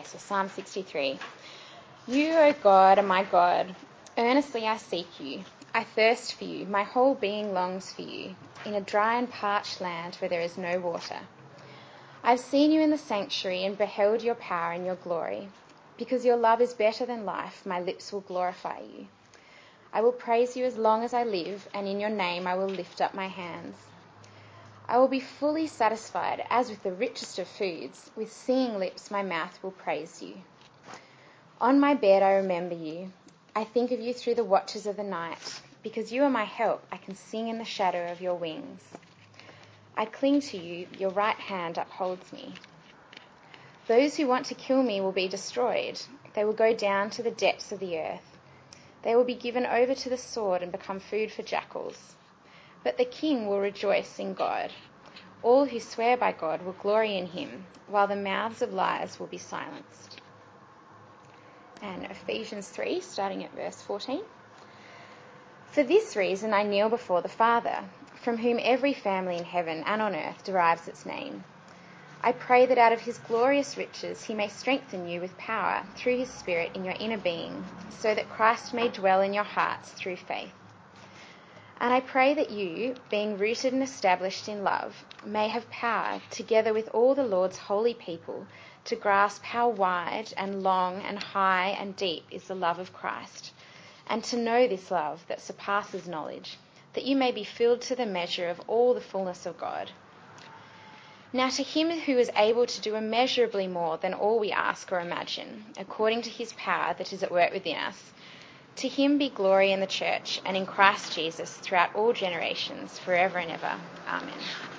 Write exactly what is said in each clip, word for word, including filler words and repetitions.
Okay, so Psalm sixty-three. You, O God, are my God. Earnestly I seek you. I thirst for you. My whole being longs for you, in a dry and parched land where there is no water. I have seen you in the sanctuary and beheld your power and your glory. Because your love is better than life, my lips will glorify you. I will praise you as long as I live, and in your name I will lift up my hands. I will be fully satisfied, as with the richest of foods. With singing lips my mouth will praise you. On my bed I remember you. I think of you through the watches of the night. Because you are my help, I can sing in the shadow of your wings. I cling to you, your right hand upholds me. Those who want to kill me will be destroyed. They will go down to the depths of the earth. They will be given over to the sword and become food for jackals. But the king will rejoice in God. All who swear by God will glory in him, while the mouths of liars will be silenced. And Ephesians three, starting at verse fourteen. For this reason I kneel before the Father, from whom every family in heaven and on earth derives its name. I pray that out of his glorious riches he may strengthen you with power through his Spirit in your inner being, so that Christ may dwell in your hearts through faith. And I pray that you, being rooted and established in love, may have power, together with all the Lord's holy people, to grasp how wide and long and high and deep is the love of Christ, and to know this love that surpasses knowledge, that you may be filled to the measure of all the fullness of God. Now to him who is able to do immeasurably more than all we ask or imagine, according to his power that is at work within us, to him be glory in the church and in Christ Jesus throughout all generations, forever and ever. Amen.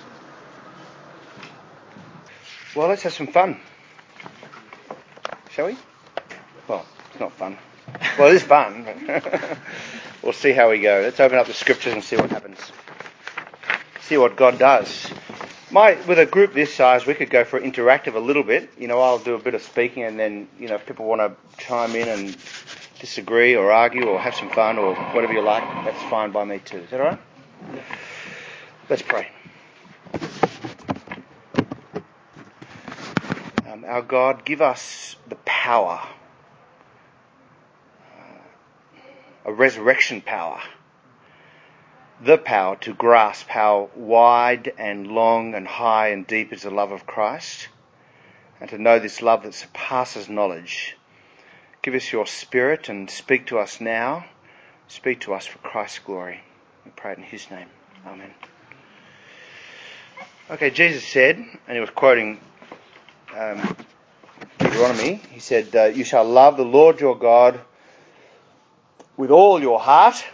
Well, let's have some fun. Shall we? Well, it's not fun. Well, it is fun, but we'll see how we go. Let's open up the scriptures and see what happens. See what God does. My, with a group this size, we could go for interactive a little bit. You know, I'll do a bit of speaking, and then, you know, if people want to chime in and disagree or argue or have some fun or whatever you like, that's fine by me too. Is that all right? Let's pray. Um, our God, give us the power, uh, a resurrection power, the power to grasp how wide and long and high and deep is the love of Christ, and to know this love that surpasses knowledge. Give us your Spirit and speak to us now. Speak to us for Christ's glory. We pray it in his name. Amen. Okay, Jesus said, and he was quoting um, Deuteronomy, he said, uh, you shall love the Lord your God with all your heart,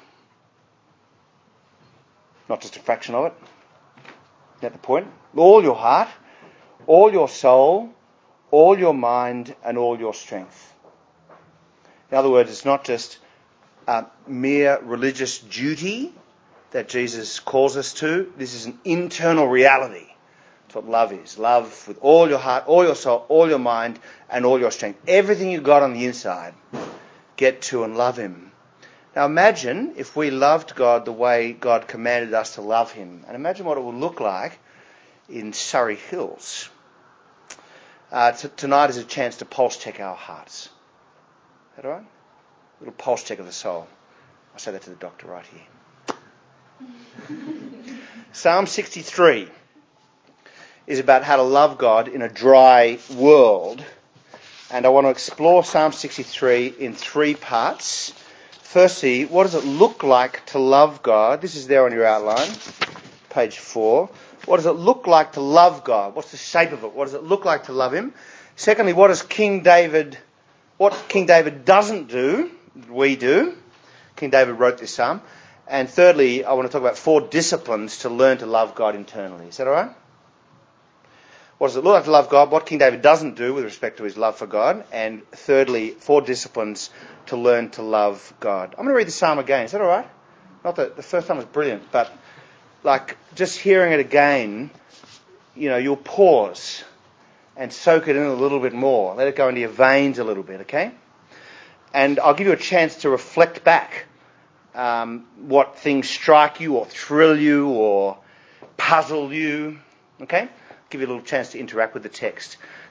not just a fraction of it. Is that the point? All your heart, all your soul, all your mind, and all your strength. In other words, it's not just a mere religious duty that Jesus calls us to. This is an internal reality. That's what love is. Love with all your heart, all your soul, all your mind, and all your strength. Everything you've got on the inside, get to and love him. Now imagine if we loved God the way God commanded us to love him. And imagine what it would look like in Surrey Hills. Uh, t- tonight is a chance to pulse check our hearts. Is that all right? A little pulse check of the soul. I say that to the doctor right here. Psalm sixty-three is about how to love God in a dry world. And I want to explore Psalm sixty-three in three parts. Firstly, what does it look like to love God? This is there on your outline, page four. What does it look like to love God? What's the shape of it? What does it look like to love him? Secondly, what does King David, what King David doesn't do, we do. King David wrote this psalm. And thirdly, I want to talk about four disciplines to learn to love God internally. Is that all right? What does it look like to love God? What King David doesn't do with respect to his love for God. And thirdly, four disciplines to learn to love God. I'm going to read the psalm again. Is that all right? Not that the first time was brilliant, but like just hearing it again, you know, you'll pause and soak it in a little bit more. Let it go into your veins a little bit, okay? And I'll give you a chance to reflect back um, what things strike you or thrill you or puzzle you, okay? Give you a little chance to interact with the text.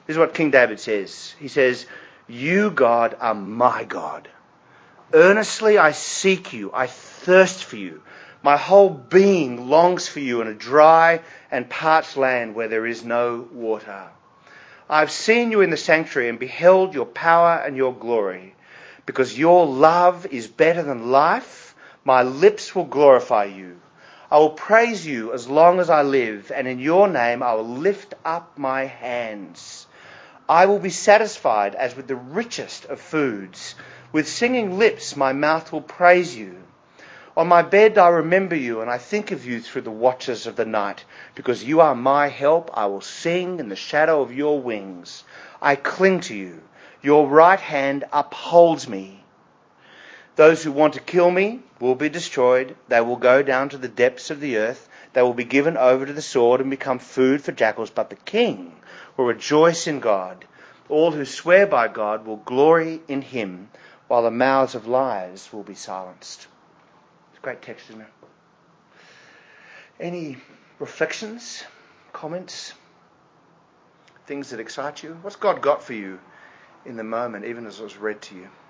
This is what King David says. He says, "You, God, are my God. Earnestly I seek you. I thirst for you. My whole being longs for you in a dry and parched land where there is no water. I have seen you in the sanctuary and beheld your power and your glory. Because your love is better than life, my lips will glorify you. I will praise you as long as I live, and in your name I will lift up my hands. I will be satisfied as with the richest of foods. With singing lips my mouth will praise you. On my bed I remember you, and I think of you through the watches of the night. Because you are my help, I will sing in the shadow of your wings. I cling to you. Your right hand upholds me. Those who want to kill me will be destroyed. They will go down to the depths of the earth. They will be given over to the sword and become food for jackals. But the king will rejoice in God. All who swear by God will glory in him, while the mouths of liars will be silenced." It's a great text, isn't it? Any reflections, comments, things that excite you? What's God got for you in the moment, even as it was read to you?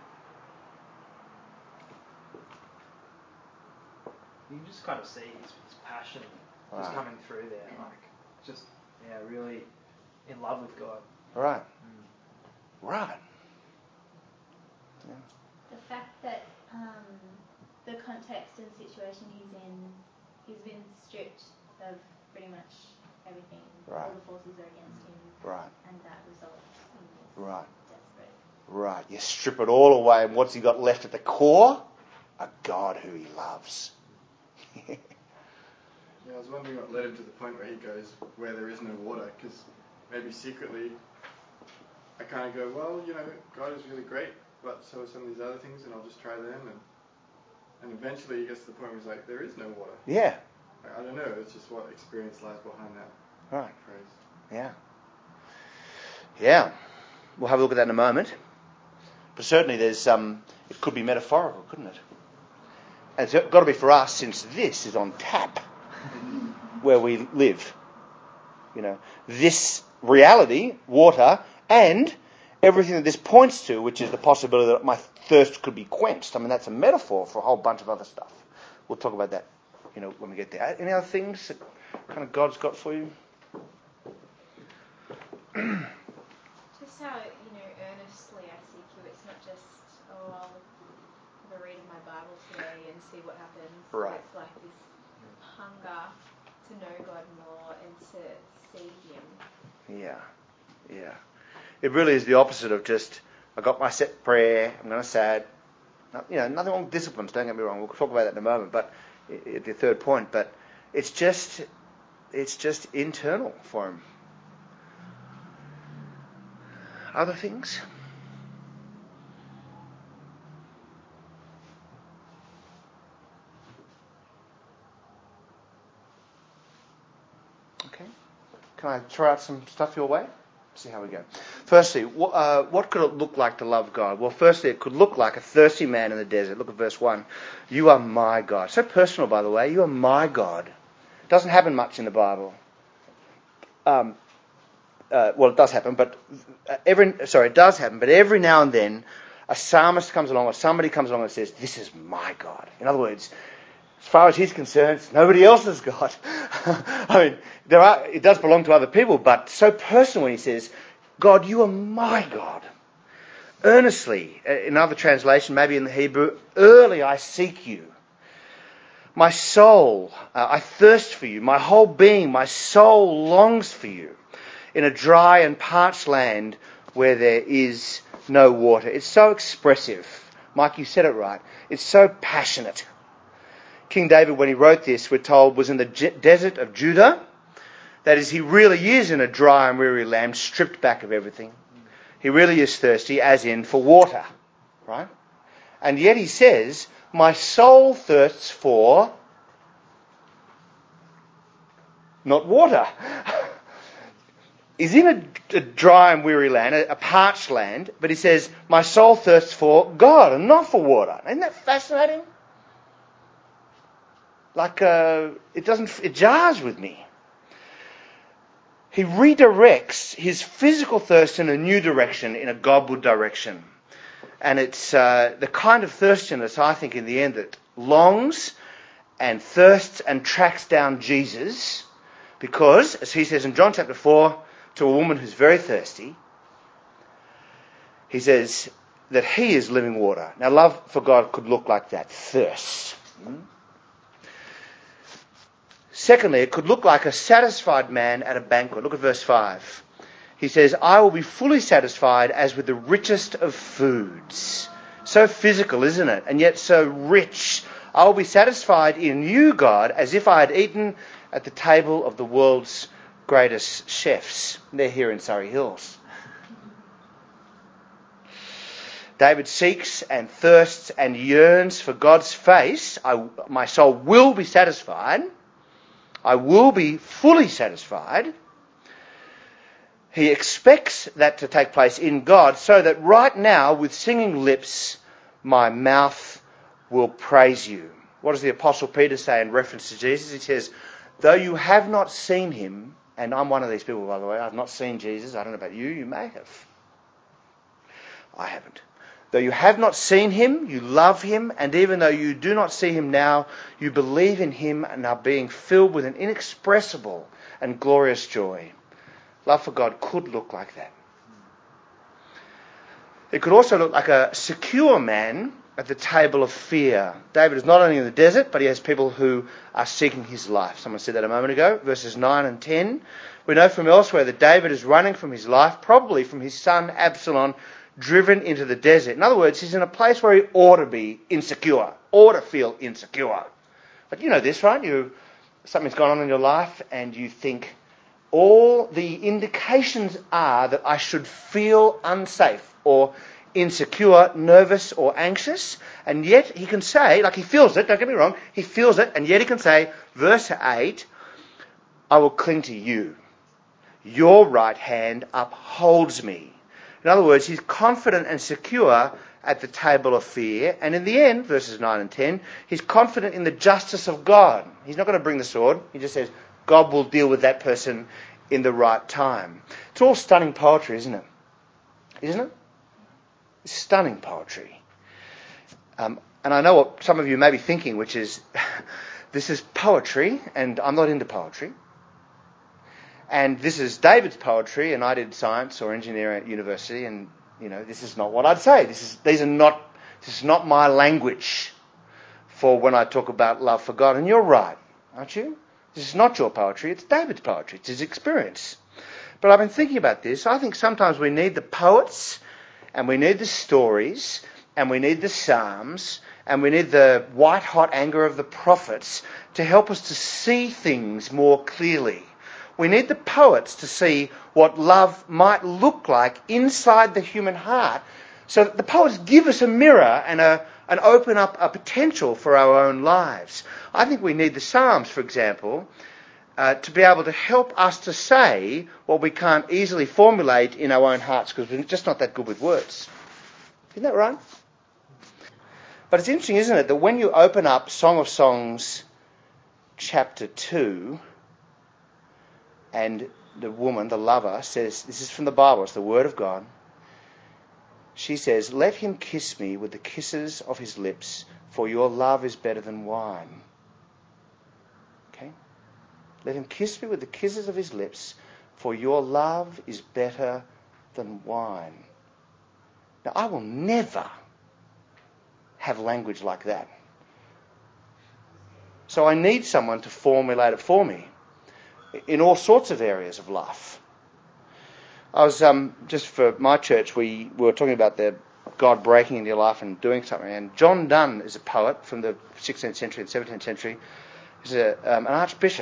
You can just kind of see his, his passion Right. just coming through there, like just yeah, really in love with God. Right. Mm. Right. Yeah. The fact that um, the context and situation he's in, he's been stripped of pretty much everything. Right. All the forces are against him. Right. And that results in this Right. desperate. Right. You strip it all away, and what's he got left at the core? A God who he loves. Yeah, I was wondering what led him to the point where he goes where there is no water, because maybe secretly I kind of go, well, you know, God is really great, but so are some of these other things, and I'll just try them, and and eventually he gets to the point where he's like, there is no water. Yeah. I, I don't know, it's just what experience lies behind that Right. phrase. Yeah. Yeah. We'll have a look at that in a moment. But certainly there's um, it could be metaphorical, couldn't it? And it's got to be for us, since this is on tap where we live. You know, this reality, water, and everything that this points to, which is the possibility that my thirst could be quenched. I mean, that's a metaphor for a whole bunch of other stuff. We'll talk about that, you know, when we get there. Any other things that kind of God's got for you? Just how, you know, earnestly I seek you. It's not just, oh, I'll have a read of my Bible today and see what happens. Right. It's like this hunger to know God more and to see him. Yeah, yeah. It really is the opposite of just, I got my set prayer, I'm going to say it. No, you know, nothing wrong with disciplines, don't get me wrong. We'll talk about that in a moment, but at the third point. But it's just, it's just internal for him. Other things? Okay. Can I throw out some stuff your way? See how we go. Firstly, wh- uh, what could it look like to love God? Well, firstly, it could look like a thirsty man in the desert. Look at verse one. You are my God. So personal, by the way. You are my God. It doesn't happen much in the Bible. Um, uh, well, it does happen, but every sorry, it does happen, but every now and then, a psalmist comes along or somebody comes along and says, "This is my God." In other words, as far as he's concerned, it's nobody else's God. I mean, there are, it does belong to other people, but so personal when he says, God, you are my God. Earnestly, in other translation, maybe in the Hebrew, early I seek you. My soul, uh, I thirst for you. My whole being, my soul longs for you in a dry and parched land where there is no water. It's so expressive. Mike, you said it right. It's so passionate. King David, when he wrote this, we're told, was in the j- desert of Judah. That is, he really is in a dry and weary land, stripped back of everything. He really is thirsty, as in for water, right? And yet he says, my soul thirsts for not water. He's in a, a dry and weary land, a, a parched land, but he says, my soul thirsts for God and not for water. Isn't that fascinating? Like, uh, it doesn't, it jars with me. he redirects his physical thirst in a new direction, in a Godward direction. And it's uh, the kind of thirstiness, I think, in the end, that longs and thirsts and tracks down Jesus, because, as he says in John chapter four, to a woman who's very thirsty, he says that he is living water. Now, love for God could look like that, thirst. Hmm? Secondly, it could look like a satisfied man at a banquet. Look at verse five. He says, I will be fully satisfied as with the richest of foods. So physical, isn't it? And yet so rich. I will be satisfied in you, God, as if I had eaten at the table of the world's greatest chefs. They're here in Surrey Hills. David seeks and thirsts and yearns for God's face. I, my soul will be satisfied. I will be fully satisfied. He expects that to take place in God, so that right now, with singing lips, my mouth will praise you. What does the Apostle Peter say in reference to Jesus? He says, though you have not seen him, and I'm one of these people, by the way, I've not seen Jesus. I don't know about you, you may have. I haven't. Though you have not seen him, you love him, and even though you do not see him now, you believe in him and are being filled with an inexpressible and glorious joy. Love for God could look like that. It could also look like a secure man at the table of fear. David is not only in the desert, but he has people who are seeking his life. Someone said that a moment ago, verses nine and ten. We know from elsewhere that David is running from his life, probably from his son Absalom, driven into the desert. In other words, he's in a place where he ought to be insecure, ought to feel insecure. But you know this, right? You, something's gone on in your life and you think, all the indications are that I should feel unsafe or insecure, nervous or anxious. And yet he can say, like he feels it, don't get me wrong, he feels it, and yet he can say, verse eight, I will cling to you. Your right hand upholds me. In other words, he's confident and secure at the table of fear. And in the end, verses nine and ten, he's confident in the justice of God. He's not going to bring the sword. He just says, God will deal with that person in the right time. It's all stunning poetry, isn't it? Isn't it? It's stunning poetry. Um, and I know what some of you may be thinking, which is, this is poetry, and I'm not into poetry. And this is David's poetry, and I did science or engineering at university, and you know, this is not what I'd say. This is these are not this is not my language for when I talk about love for God. And you're right, aren't you? This is not your poetry, it's David's poetry, it's his experience. But I've been thinking about this. I think sometimes we need the poets, and we need the stories, and we need the psalms, and we need the white-hot anger of the prophets to help us to see things more clearly. We need the poets to see what love might look like inside the human heart, so that the poets give us a mirror and a and open up a potential for our own lives. I think we need the Psalms, for example, uh, to be able to help us to say what we can't easily formulate in our own hearts because we're just not that good with words. Isn't that right? But it's interesting, isn't it, that when you open up Song of Songs chapter two, and the woman, the lover, says, this is from the Bible, it's the Word of God. She says, let him kiss me with the kisses of his lips, for your love is better than wine. Okay? Let him kiss me with the kisses of his lips, for your love is better than wine. Now, I will never have language like that. So I need someone to formulate it for me in all sorts of areas of life. I was, um, just for my church, we, we were talking about the God breaking into your life and doing something. And John Donne is a poet from the sixteenth century and seventeenth century. He's a, um, an archbishop.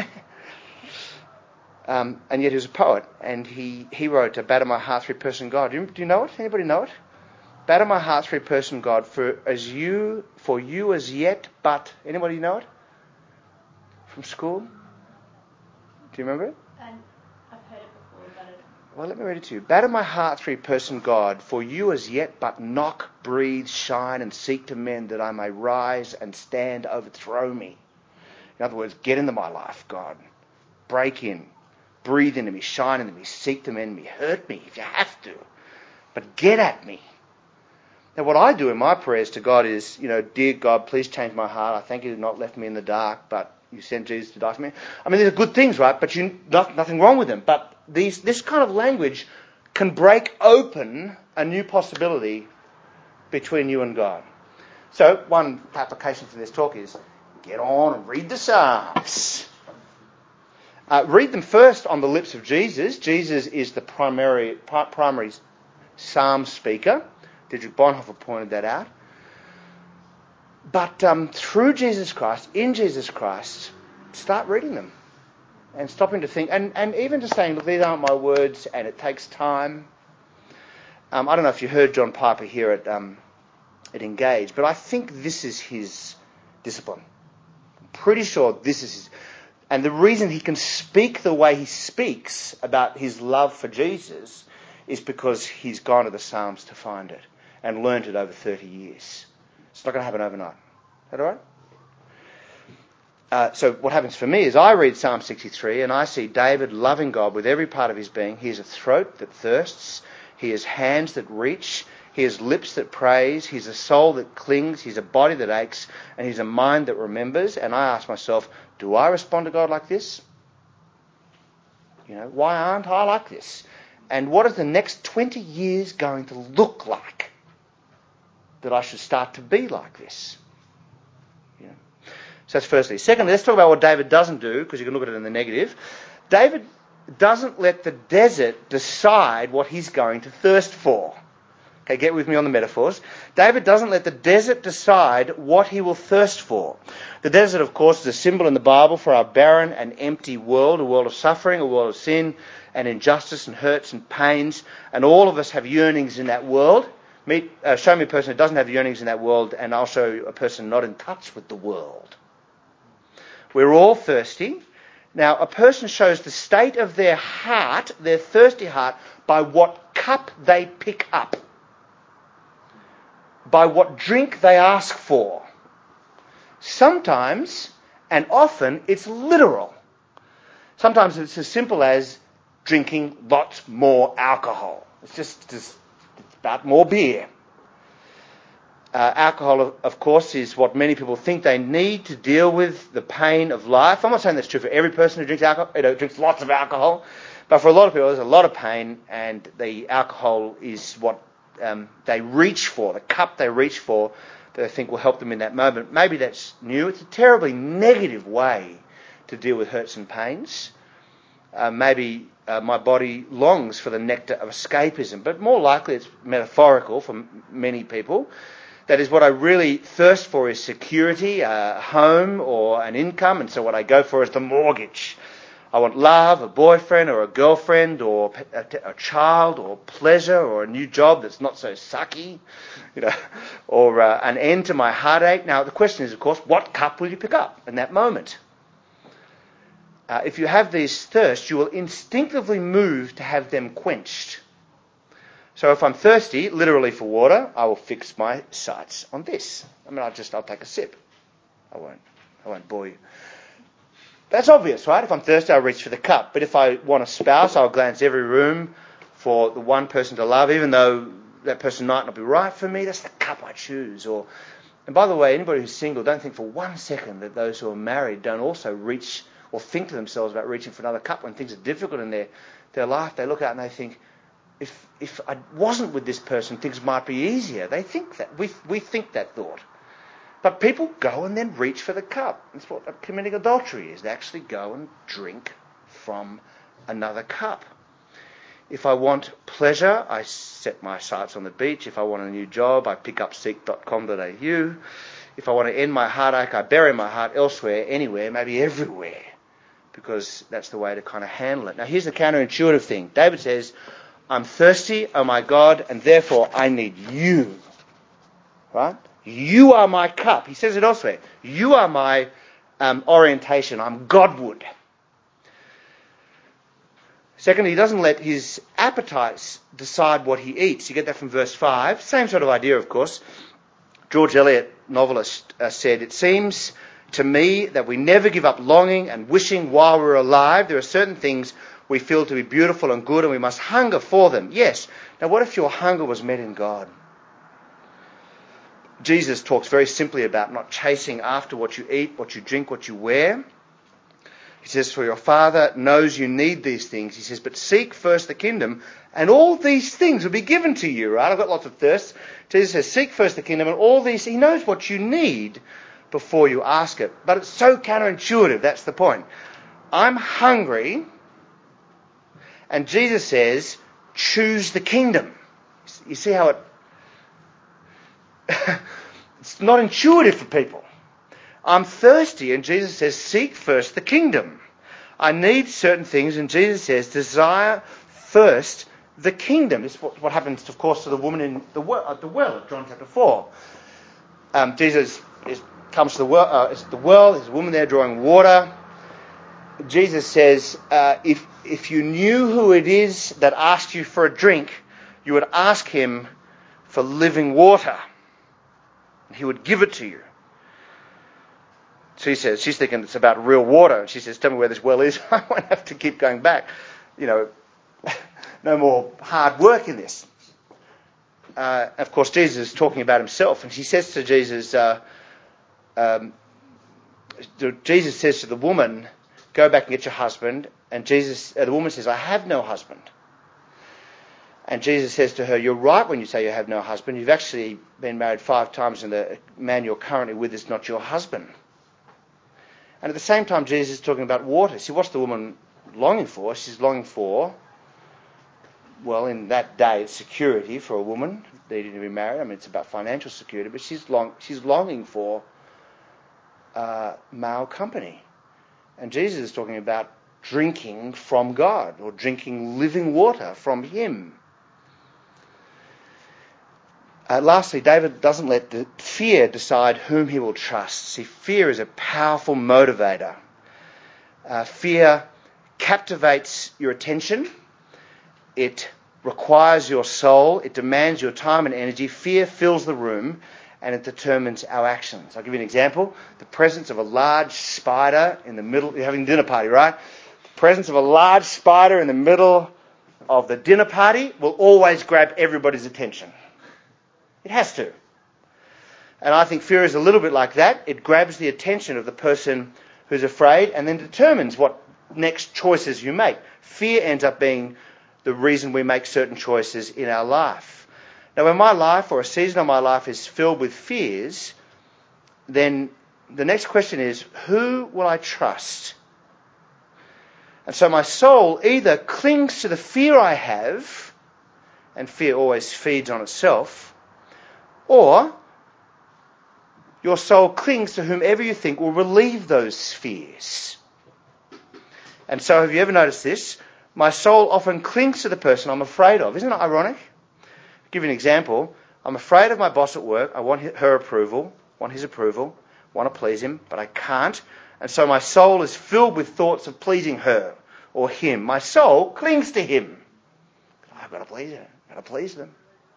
um, and yet he was a poet. And he, he wrote, Batter my heart, three-person God. Do you, do you know it? Anybody know it? Batter my heart, three-person God, for as you, for you as yet, but... Anybody know it? From school? Do you remember it? Um, I've heard it before, but it... Well, let me read it to you. Batter my heart, three-person God, for you as yet but knock, breathe, shine, and seek to mend, that I may rise and stand, overthrow me. In other words, get into my life, God. Break in. breathe into me, shine into me, seek to mend me, hurt me if you have to, but get at me. Now, what I do in my prayers to God is, you know, dear God, please change my heart. I thank you you've not left me in the dark, but you sent Jesus to die for me. I mean, these are good things, right? But you, not, nothing wrong with them. But these, this kind of language can break open a new possibility between you and God. So, one application for this talk is get on and read the Psalms. Uh, read them first on the lips of Jesus. Jesus is the primary primary psalm speaker. Dietrich Bonhoeffer pointed that out. But um, through Jesus Christ, in Jesus Christ, start reading them and stopping to think, and, and even just saying, look, these aren't my words, and it takes time. Um, I don't know if you heard John Piper here at um, at Engage, but I think this is his discipline. I'm pretty sure this is his. And the reason he can speak the way he speaks about his love for Jesus is because he's gone to the Psalms to find it and learned it over thirty years. It's not going to happen overnight. Is that all right? Uh, so what happens for me is I read Psalm sixty-three and I see David loving God with every part of his being. He has a throat that thirsts. He has hands that reach. He has lips that praise. He's a soul that clings. He's a body that aches. And he's a mind that remembers. And I ask myself, do I respond to God like this? You know, why aren't I like this? And what is the next twenty years going to look like that I should start to be like this? You know? So that's firstly. Secondly, let's talk about what David doesn't do, because you can look at it in the negative. David doesn't let the desert decide what he's going to thirst for. Okay, get with me on the metaphors. David doesn't let the desert decide what he will thirst for. The desert, of course, is a symbol in the Bible for our barren and empty world, a world of suffering, a world of sin and injustice and hurts and pains. And all of us have yearnings in that world. Meet, uh, show me a person who doesn't have yearnings in that world, and I'll show you a person not in touch with the world. We're all thirsty. Now, a person shows the state of their heart, their thirsty heart, by what cup they pick up, by what drink they ask for. Sometimes, and often, it's literal. Sometimes it's as simple as drinking lots more alcohol. It's just, just it's about more beer. Uh, alcohol, of, of course, is what many people think they need to deal with the pain of life. I'm not saying that's true for every person who drinks alcohol, you know, drinks lots of alcohol, but for a lot of people, there's a lot of pain, and the alcohol is what um, they reach for, the cup they reach for, that they think will help them in that moment. Maybe that's new. It's a terribly negative way to deal with hurts and pains. Uh, maybe uh, my body longs for the nectar of escapism, but more likely it's metaphorical for m- many people. That is, what I really thirst for is security, a home or an income, and so what I go for is the mortgage. I want love, a boyfriend or a girlfriend or a, a child or pleasure or a new job that's not so sucky, you know, or uh, an end to my heartache. Now, the question is, of course, what cup will you pick up in that moment? Uh, if you have these thirsts, you will instinctively move to have them quenched. So if I'm thirsty, literally for water, I will fix my sights on this. I mean, I'll just, I'll take a sip. I won't, I won't bore you. That's obvious, right? If I'm thirsty, I'll reach for the cup. But if I want a spouse, I'll glance every room for the one person to love, even though that person might not be right for me. That's the cup I choose. Or, and by the way, anybody who's single, don't think for one second that those who are married don't also reach or think to themselves about reaching for another cup when things are difficult in their, their life. They look out and they think, if if I wasn't with this person, things might be easier. They think that. We we think that thought. But people go and then reach for the cup. That's what committing adultery is. They actually go and drink from another cup. If I want pleasure, I set my sights on the beach. If I want a new job, I pick up seek dot com dot a u. If I want to end my heartache, I bury my heart elsewhere, anywhere, maybe everywhere, because that's the way to kind of handle it. Now, here's the counterintuitive thing. David says, I'm thirsty, oh my God, and therefore I need you. Right? You are my cup. He says it elsewhere. You are my um, orientation. I'm Godward. Secondly, he doesn't let his appetites decide what he eats. You get that from verse five. Same sort of idea, of course. George Eliot, novelist, uh, said, it seems to me that we never give up longing and wishing while we're alive. There are certain things we feel to be beautiful and good, and we must hunger for them. Yes. Now, what if your hunger was met in God? Jesus talks very simply about not chasing after what you eat, what you drink, what you wear. He says, for your Father knows you need these things. He says, but seek first the kingdom, and all these things will be given to you, right? I've got lots of thirst. Jesus says, seek first the kingdom, and all these, he knows what you need before you ask it. But it's so counterintuitive, that's the point. I'm hungry, and Jesus says, choose the kingdom. You see how it... it's not intuitive for people. I'm thirsty, and Jesus says, seek first the kingdom. I need certain things, and Jesus says, desire first the kingdom. This is what, what happens, of course, to the woman in the well, at the well of John chapter four. Um, Jesus is, comes to the well, uh, it's the well, there's a woman there drawing water. Jesus says, uh, if, if you knew who it is that asked you for a drink, you would ask him for living water. He would give it to you. She says, she's thinking it's about real water. And she says, tell me where this well is. I won't have to keep going back. You know, no more hard work in this. Uh, of course, Jesus is talking about himself. And she says to Jesus, uh, um, Jesus says to the woman, go back and get your husband. And Jesus, uh, the woman says, I have no husband. And Jesus says to her, you're right when you say you have no husband. You've actually been married five times, and the man you're currently with is not your husband. And at the same time, Jesus is talking about water. See, what's the woman longing for? She's longing for, well, in that day, it's security for a woman needing to be married. I mean, it's about financial security, but she's long, she's longing for uh, male company. And Jesus is talking about drinking from God, or drinking living water from him. Uh, lastly, David doesn't let the fear decide whom he will trust. See, fear is a powerful motivator. Uh, fear captivates your attention. It requires your soul. It demands your time and energy. Fear fills the room, and it determines our actions. I'll give you an example. The presence of a large spider in the middle... You're having a dinner party, right? The presence of a large spider in the middle of the dinner party will always grab everybody's attention. It has to. And I think fear is a little bit like that. It grabs the attention of the person who's afraid and then determines what next choices you make. Fear ends up being the reason we make certain choices in our life. Now, when my life or a season of my life is filled with fears, then the next question is, who will I trust? And so my soul either clings to the fear I have, and fear always feeds on itself, or your soul clings to whomever you think will relieve those fears. And so have you ever noticed this? My soul often clings to the person I'm afraid of. Isn't it ironic? I'll give you an example. I'm afraid of my boss at work. I want her approval, want his approval, want to please him, but I can't. And so my soul is filled with thoughts of pleasing her or him. My soul clings to him. I've got to please her. I've got to please them.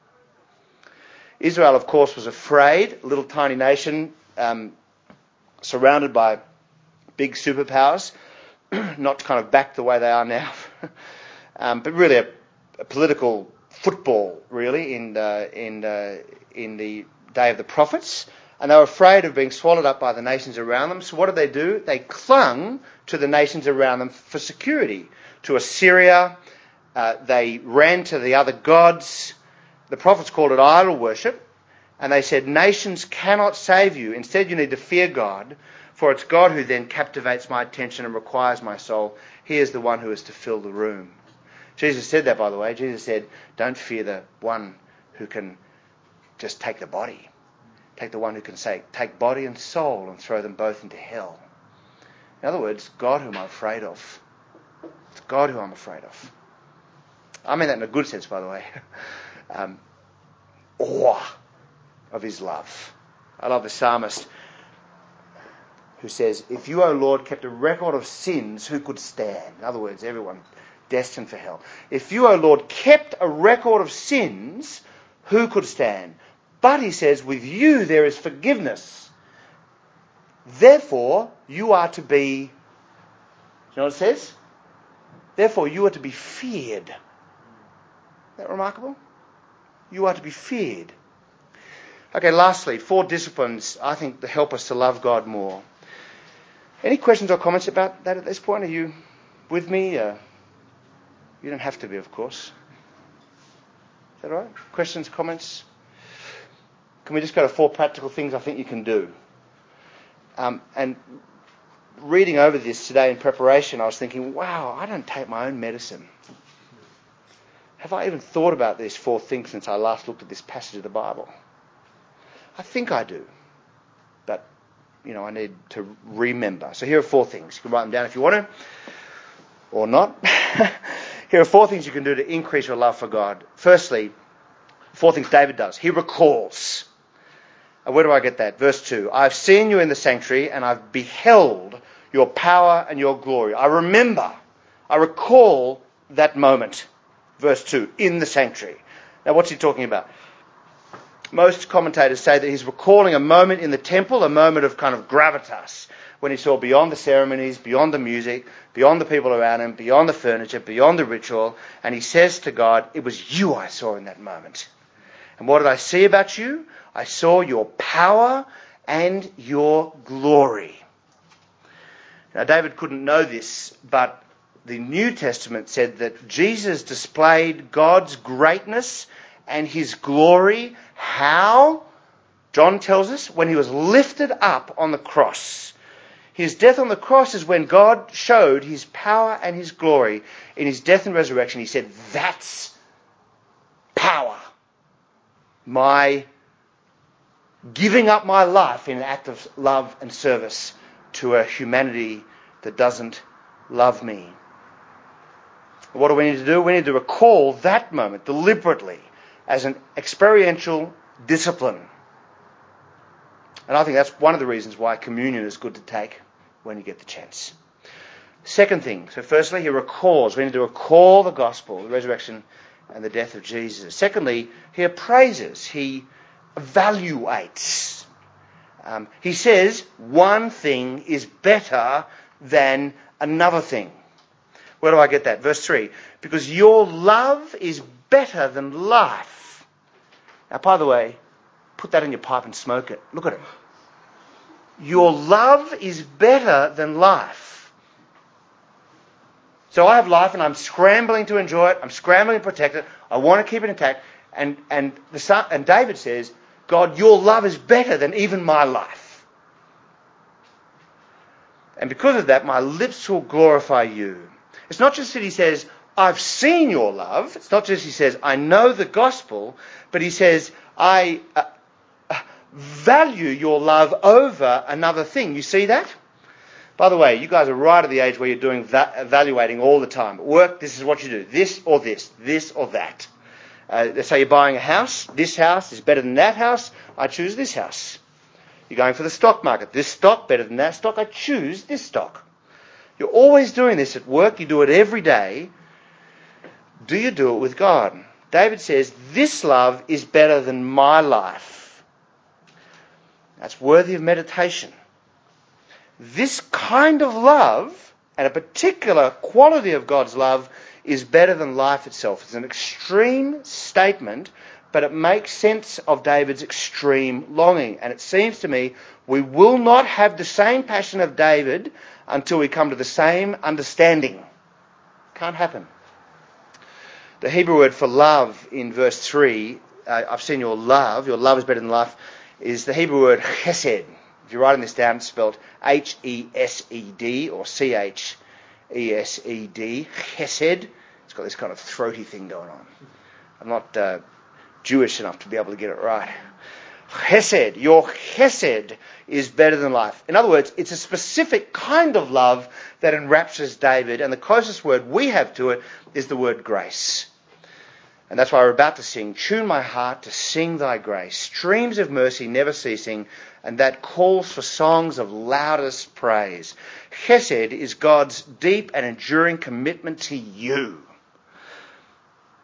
Israel, of course, was afraid, a little tiny nation um, surrounded by big superpowers, not kind of back the way they are now, um, but really a, a political football, really, in uh, in uh, in the day of the prophets. And they were afraid of being swallowed up by the nations around them. So what did they do? They clung to the nations around them for security. To Assyria, uh, they ran to the other gods. The prophets called it idol worship, and they said, nations cannot save you. Instead, you need to fear God, for it's God who then captivates my attention and requires my soul. He is the one who is to fill the room. Jesus said that, by the way. Jesus said, don't fear the one who can just take the body. Take the one who can say, take body and soul and throw them both into hell. In other words, God whom I'm afraid of. It's God who I'm afraid of. I mean that in a good sense, by the way. Um, awe of his love. I love the psalmist who says, if you, O Lord, kept a record of sins, who could stand? In other words, everyone destined for hell. If you, O Lord, kept a record of sins, who could stand? But he says, with you there is forgiveness. Therefore, you are to be, do you know what it says? Therefore, you are to be feared. Isn't that remarkable? You are to be feared. Okay, lastly, four disciplines, I think, that help us to love God more. Any questions or comments about that at this point? Are you with me? Uh, you don't have to be, of course. Is that all right? Questions, comments? Can we just go to four practical things I think you can do? Um, and reading over this today in preparation, I was thinking, wow, I don't take my own medicine. Have I even thought about these four things since I last looked at this passage of the Bible? I think I do. But, you know, I need to remember. So here are four things. You can write them down if you want to, or not. Here are four things you can do to increase your love for God. Firstly, four things David does. He recalls. And where do I get that? Verse two. I've seen you in the sanctuary and I've beheld your power and your glory. I remember, I recall that moment. Verse two, in the sanctuary. Now what's he talking about? Most commentators say that he's recalling a moment in the temple, a moment of kind of gravitas, when he saw beyond the ceremonies, beyond the music, beyond the people around him, beyond the furniture, beyond the ritual, and he says to God, it was you I saw in that moment. And what did I see about you? I saw your power and your glory. Now, David couldn't know this, but the New Testament said that Jesus displayed God's greatness and his glory. How? John tells us, when he was lifted up on the cross. His death on the cross is when God showed his power and his glory in his death and resurrection. He said, that's power. My giving up my life in an act of love and service to a humanity that doesn't love me. What do we need to do? We need to recall that moment deliberately as an experiential discipline. And I think that's one of the reasons why communion is good to take when you get the chance. Second thing, so firstly, he recalls. We need to recall the gospel, the resurrection and the death of Jesus. Secondly, he appraises. He evaluates. Um, he says one thing is better than another thing. Where do I get that? Verse three. Because your love is better than life. Now, by the way, put that in your pipe and smoke it. Look at it. Your love is better than life. So I have life and I'm scrambling to enjoy it. I'm scrambling to protect it. I want to keep it intact. And and the son, and David says, God, your love is better than even my life. And because of that, my lips will glorify you. It's not just that he says, I've seen your love. It's not just he says, I know the gospel. But he says, I uh, value your love over another thing. You see that? By the way, you guys are right at the age where you're doing va- evaluating all the time. At work, this is what you do. This or this. This or that. Uh, let's say you're buying a house. This house is better than that house. I choose this house. You're going for the stock market. This stock better than that stock. I choose this stock. You're always doing this at work. You do it every day. Do you do it with God? David says, this love is better than my life. That's worthy of meditation. This kind of love, and a particular quality of God's love, is better than life itself. It's an extreme statement, but it makes sense of David's extreme longing. And it seems to me we will not have the same passion of David until we come to the same understanding. Can't happen. The Hebrew word for love in verse three, uh, I've seen your love, your love is better than life, is the Hebrew word chesed. If you're writing this down, it's spelled H E S E D or C H E S E D. Chesed. It's got this kind of throaty thing going on. I'm not uh, Jewish enough to be able to get it right. Chesed. Your chesed is better than life. In other words, it's a specific kind of love that enraptures David, and the closest word we have to it is the word grace. And that's why we're about to sing, tune my heart to sing thy grace, streams of mercy never ceasing, and that calls for songs of loudest praise. Chesed is God's deep and enduring commitment to you.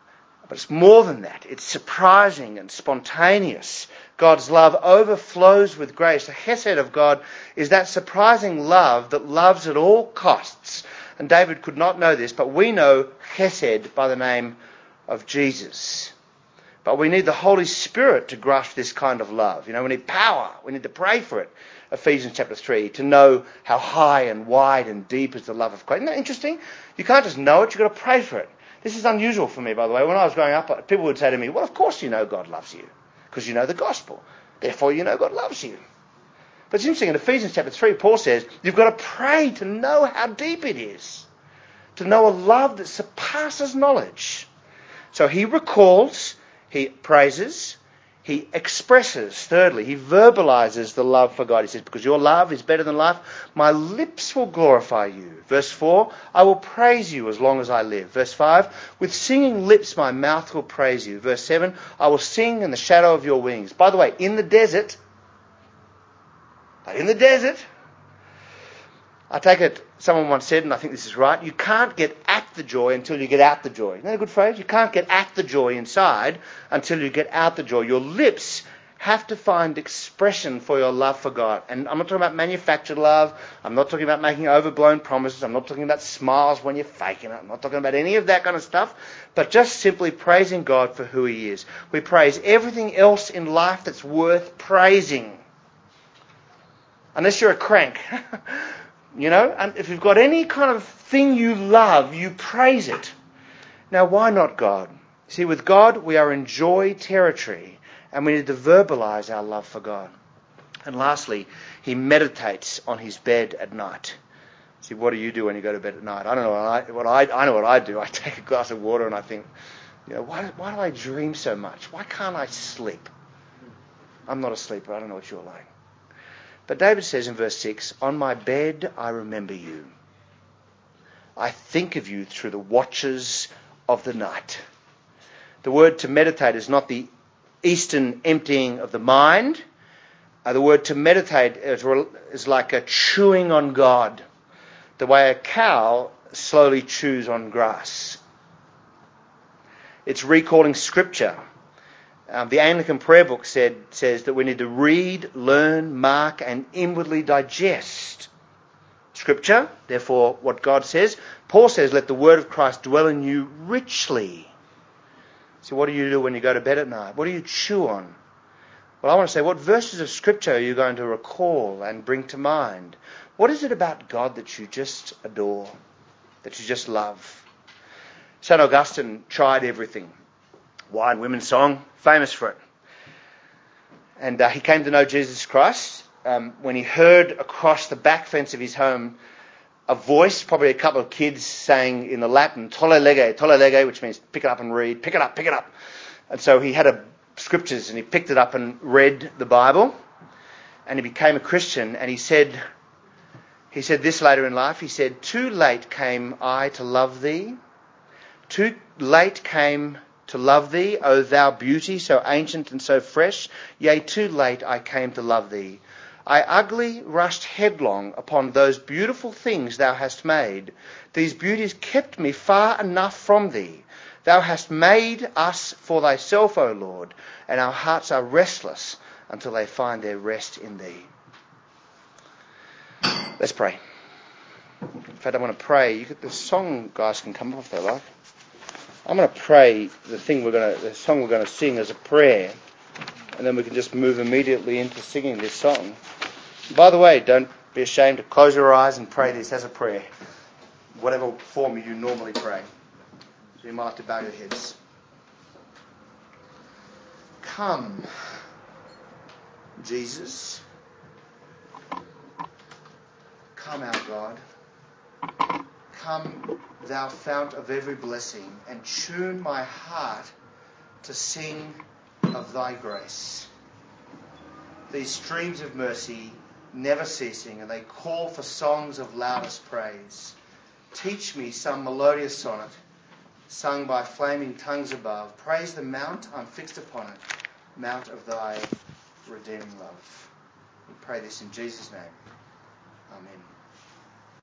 But it's more than that. It's surprising and spontaneous. God's love overflows with grace. The chesed of God is that surprising love that loves at all costs. And David could not know this, but we know chesed by the name of Jesus. But we need the Holy Spirit to grasp this kind of love. You know, we need power. We need to pray for it. Ephesians chapter three, to know how high and wide and deep is the love of Christ. Isn't that interesting? You can't just know it, you've got to pray for it. This is unusual for me, by the way. When I was growing up, people would say to me, well, of course you know God loves you, because you know the gospel. Therefore you know God loves you. But it's interesting, in Ephesians chapter three, Paul says, you've got to pray to know how deep it is, to know a love that surpasses knowledge. So he recalls, he praises, he expresses. Thirdly, he verbalizes the love for God. He says, because your love is better than life, my lips will glorify you. Verse four, I will praise you as long as I live. Verse five, with singing lips my mouth will praise you. Verse seven, I will sing in the shadow of your wings. By the way, in the desert, in the desert, I take it, someone once said, and I think this is right, you can't get at the joy until you get out the joy. Isn't that a good phrase? You can't get at the joy inside until you get out the joy. Your lips have to find expression for your love for God. And I'm not talking about manufactured love. I'm not talking about making overblown promises. I'm not talking about smiles when you're faking it. I'm not talking about any of that kind of stuff. But just simply praising God for who He is. We praise everything else in life that's worth praising. Unless you're a crank. You know, and if you've got any kind of thing you love, you praise it. Now, why not God? See, with God, we are in joy territory, and we need to verbalize our love for God. And lastly, he meditates on his bed at night. See, what do you do when you go to bed at night? I don't know what I, what I, I know what I do. I take a glass of water and I think, you know, why, why do I dream so much? Why can't I sleep? I'm not a sleeper. I don't know what you're like. But David says in verse six, on my bed I remember you. I think of you through the watches of the night. The word to meditate is not the Eastern emptying of the mind. Uh, the word to meditate is, is like a chewing on God, the way a cow slowly chews on grass. It's recalling Scripture. Um, the Anglican prayer book said, says that we need to read, learn, mark, and inwardly digest Scripture. Therefore, what God says. Paul says, let the word of Christ dwell in you richly. So what do you do when you go to bed at night? What do you chew on? Well, I want to say, what verses of Scripture are you going to recall and bring to mind? What is it about God that you just adore, that you just love? Saint Augustine tried everything. Wine, women, song, famous for it. And uh, he came to know Jesus Christ um, when he heard across the back fence of his home a voice, probably a couple of kids saying in the Latin, tolle lege, tolle lege, which means pick it up and read, pick it up, pick it up. And so he had a scriptures and he picked it up and read the Bible and he became a Christian. And he said, he said this later in life, he said, too late came I to love thee, too late came to love thee, O thou beauty, so ancient and so fresh. Yea, too late I came to love thee. I ugly rushed headlong upon those beautiful things thou hast made. These beauties kept me far enough from thee. Thou hast made us for thyself, O Lord, and our hearts are restless until they find their rest in thee. Let's pray. In fact, I want to pray. You could, the song guys can come up if they like. I'm going to pray the thing we're going to, the song we're going to sing as a prayer, and then we can just move immediately into singing this song. By the way, don't be ashamed to close your eyes and pray this as a prayer, whatever form you normally pray. So you might have to bow your heads. Come, Jesus. Come, our God. Come, thou fount of every blessing, and tune my heart to sing of thy grace. These streams of mercy never ceasing, and they call for songs of loudest praise. Teach me some melodious sonnet, sung by flaming tongues above. Praise the mount I'm fixed upon it, mount of thy redeeming love. We pray this in Jesus' name. Amen.